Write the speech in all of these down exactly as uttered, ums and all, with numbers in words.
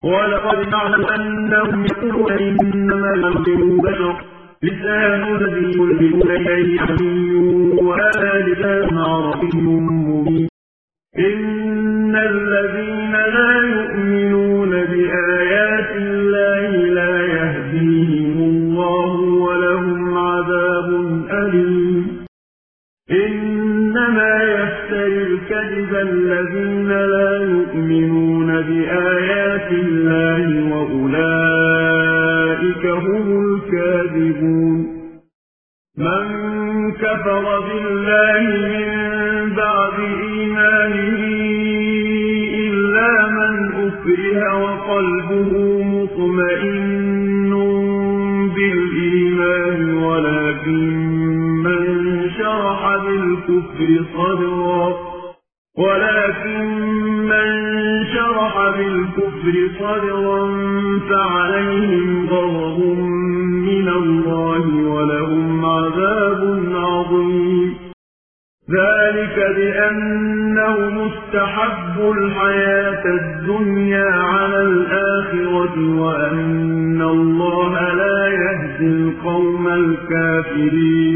ولقد نعلم أنهم يقولون إنما يرسل بشر لسان الذي يلبس إليه حمي وهذا لسان عربي مبين إن الذين لا يؤمنون بآيات الله لا يهديهم الله ولهم عذاب أليم إنما يفتري الكذب الذين لا يؤمنون بآيات الله وأولئك هم الكاذبون من كفر بالله من بعد إيمانه إلا من أكره وقلبه مطمئن بالإيمان ولكن من شرح بالكفر صدرا ولكن من شرح بالكفر صدرا فعليهم غضب من الله ولهم عذاب عظيم ذلك بأنه مستحب الحياة الدنيا على الآخرة وأن الله لا يهدي القوم الكافرين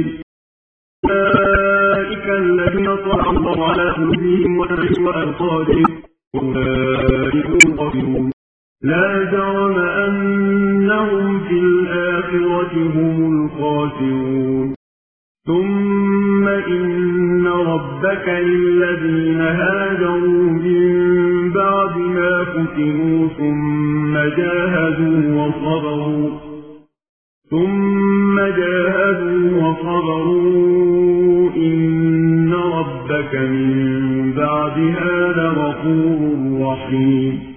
أولئك الذين طبع الله على قلوبهم وأبصارهم وأولئك هم الغافلون لا جرم أنهم في الآخرة هم الخاسرون ثم إن ربك للذين هاجروا من بعد ما فتنوا ثم جاهدوا وصبروا ثم جاهدوا وصبروا إن ربك من بعدها لغفور رحيم